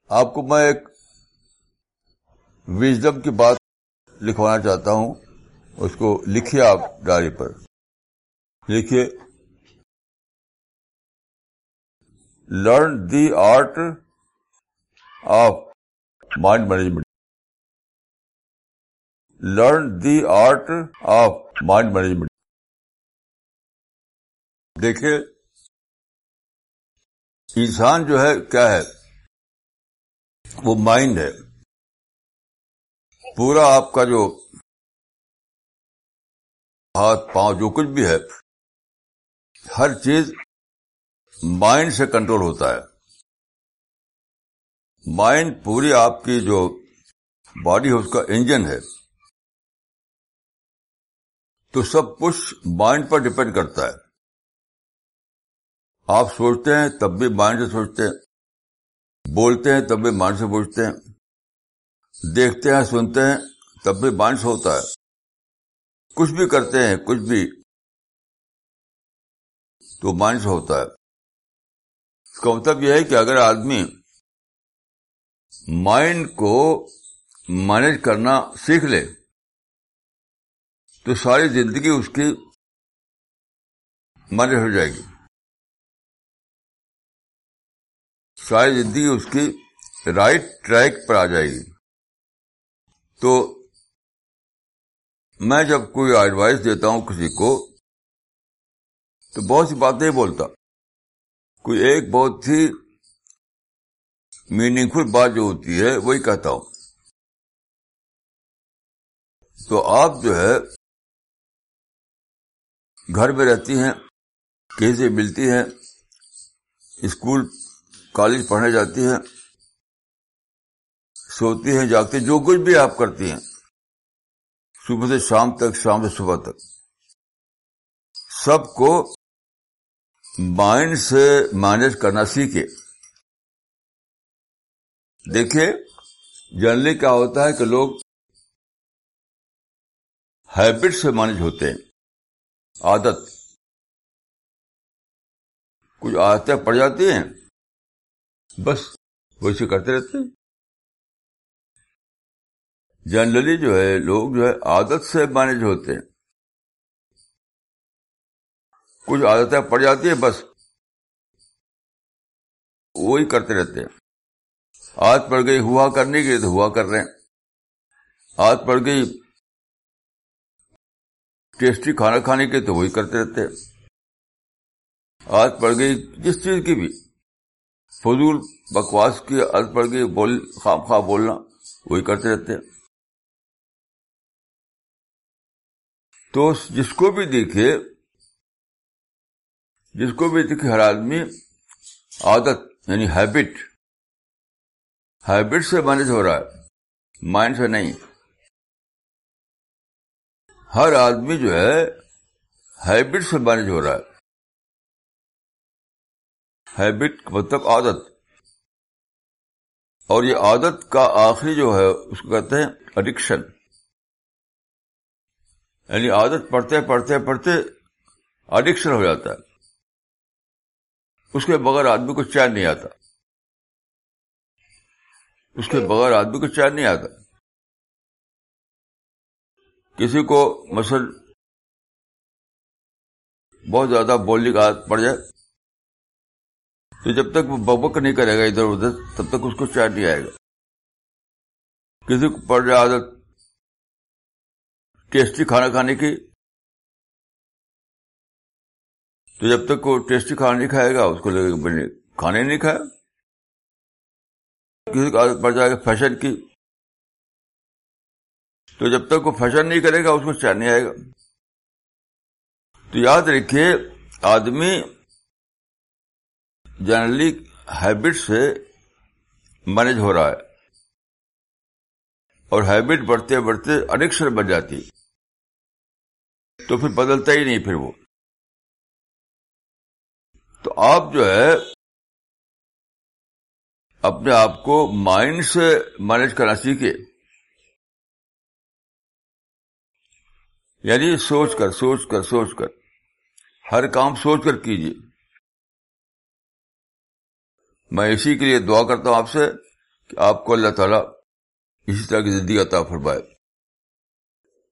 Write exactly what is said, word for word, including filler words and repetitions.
آپ کو میں ایک وژڈم کی بات لکھوانا چاہتا ہوں. اس کو لکھیے آپ ڈائری پر. لکھیے learn the art of mind management. Learn the art of mind management. دیکھیے انسان جو ہے کیا ہے، وہ مائنڈ ہے. پورا آپ کا جو ہاتھ پاؤں جو کچھ بھی ہے، ہر چیز مائنڈ سے کنٹرول ہوتا ہے. مائنڈ پوری آپ کی جو باڈی ہے اس کا انجن ہے. تو سب کچھ مائنڈ پر ڈپینڈ کرتا ہے. آپ سوچتے ہیں تب بھی مائنڈ سے سوچتے ہیں، بولتے ہیں تب بھی مائنڈ سے بولتے ہیں، دیکھتے ہیں سنتے ہیں تب بھی مائنڈ سے ہوتا ہے. کچھ بھی کرتے ہیں کچھ بھی تو مائنڈ سے ہوتا ہے. اس کا مطلب یہ ہے کہ اگر آدمی مائنڈ کو مینج کرنا سیکھ لے تو ساری زندگی اس کی مینج ہو جائے گی. ساری زندگی اس کی رائٹ ٹریک پر آ جائے گی. تو میں جب کوئی ایڈوائس دیتا ہوں کسی کو تو بہت سی بات نہیں بولتا. کوئی ایک بہت ہی میننگ فل بات جو ہوتی ہے وہی کہتا ہوں. تو آپ جو ہے گھر میں رہتی ہیں، کسی سے ملتی ہیں، اسکول کالج پڑھنے جاتی ہیں، سوتی ہیں جاگتی ہیں، جو کچھ بھی آپ کرتی ہیں صبح سے شام تک، شام سے صبح تک، سب کو مائنڈ سے مینج کرنا سیکھے. دیکھیے جنرلی کیا ہوتا ہے کہ لوگ ہیبٹ سے مینج ہوتے ہیں. عادت، کچھ عادتیں پڑ جاتی ہیں بس ویسے کرتے رہتے ہیں. جنرلی جو ہے لوگ جو ہے عادت سے مینج ہوتے ہیں. کچھ عادتیں پڑ جاتی ہیں بس وہی کرتے رہتے ہیں. عادت پڑ گئی ہوا کرنے کی تو ہوا کر رہے ہیں. عادت پڑ گئی ٹیسٹی کھانا کھانے کی تو وہی کرتے رہتے ہیں. عادت پڑ گئی جس چیز کی بھی، فضول بکواس کی عادت پڑ گئی، بول خواہ خواہ بولنا، وہی کرتے رہتے ہیں. تو جس کو بھی دیکھے جس کو بھی دیکھے ہر آدمی عادت یعنی ہیبٹ ہیبٹ سے مینج ہو رہا ہے، مائنڈ سے نہیں. ہر آدمی جو ہے ہیبٹ سے مینج ہو رہا ہے. ہیبٹ مطلب عادت، اور یہ عادت کا آخری جو ہے اس کو کہتے ہیں ایڈکشن. یعنی عادت پڑھتے پڑھتے پڑھتے ایڈکشن ہو جاتا ہے. اس کے بغیر آدمی کو چین نہیں آتا. اس کے بغیر آدمی کو چین نہیں آتا. کسی کو مثلا بہت زیادہ بولنے کی عادت پڑ جائے تو جب تک وہ بک نہیں کرے گا ادھر ادھر تب تک اس کو چین نہیں آئے گا. کسی کو پڑ جائے عادت ٹیسٹی کھانا کھانے کی تو جب تک وہ ٹیسٹی کھانا نہیں کھائے گا اس کو لگے گا میں نے کھانا ہی نہیں کھایا. کسی کو عادت پڑ جائے گا فیشن کی تو جب تک وہ فیشن نہیں کرے گا اس کو چین نہیں آئے گا. تو یاد رکھیے آدمی جنرلی ہیبٹ سے مینج ہو رہا ہے، اور ہیبٹ بڑھتے بڑھتے ایڈکشن بن جاتی تو پھر بدلتا ہی نہیں. پھر وہ تو آپ جو ہے اپنے آپ کو مائنڈ سے مینج کرنا سیکھے. یعنی سوچ کر سوچ کر سوچ کر ہر کام سوچ کر کیجیے. میں اسی کے لیے دعا کرتا ہوں آپ سے کہ آپ کو اللہ تعالیٰ اسی طرح کی زندگی عطا فرمائے.